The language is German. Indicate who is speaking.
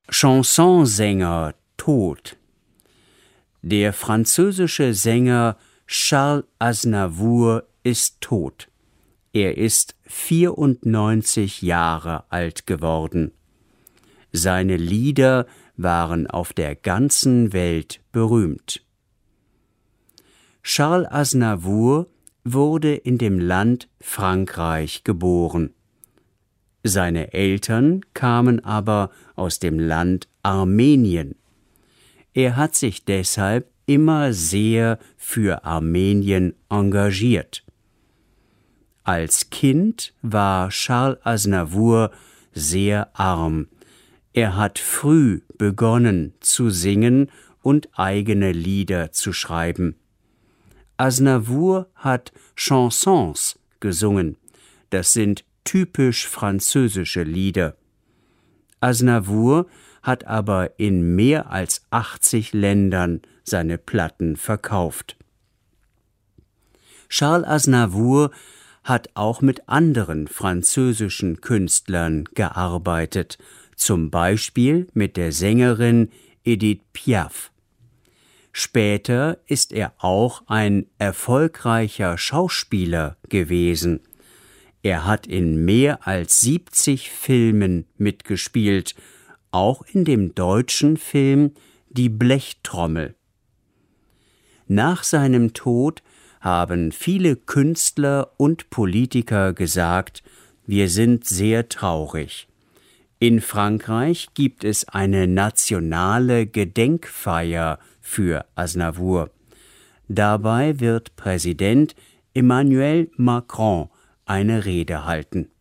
Speaker 1: Chansonsänger tot. Der französische Sänger Charles Aznavour ist tot. Er ist 94 Jahre alt geworden. Seine Lieder waren auf der ganzen Welt berühmt. Charles Aznavour wurde in dem Land Frankreich geboren. Seine Eltern kamen aber aus dem Land Armenien. Er hat sich deshalb immer sehr für Armenien engagiert. Als Kind war Charles Aznavour sehr arm. Er hat früh begonnen zu singen und eigene Lieder zu schreiben. Aznavour hat Chansons gesungen. Das sind typisch französische Lieder. Aznavour hat aber in mehr als 80 Ländern seine Platten verkauft. Charles Aznavour hat auch mit anderen französischen Künstlern gearbeitet, zum Beispiel mit der Sängerin Edith Piaf. Später ist er auch ein erfolgreicher Schauspieler gewesen. Er hat in mehr als 70 Filmen mitgespielt, auch in dem deutschen Film Die Blechtrommel. Nach seinem Tod haben viele Künstler und Politiker gesagt, wir sind sehr traurig. In Frankreich gibt es eine nationale Gedenkfeier für Aznavour. Dabei wird Präsident Emmanuel Macron eine Rede halten.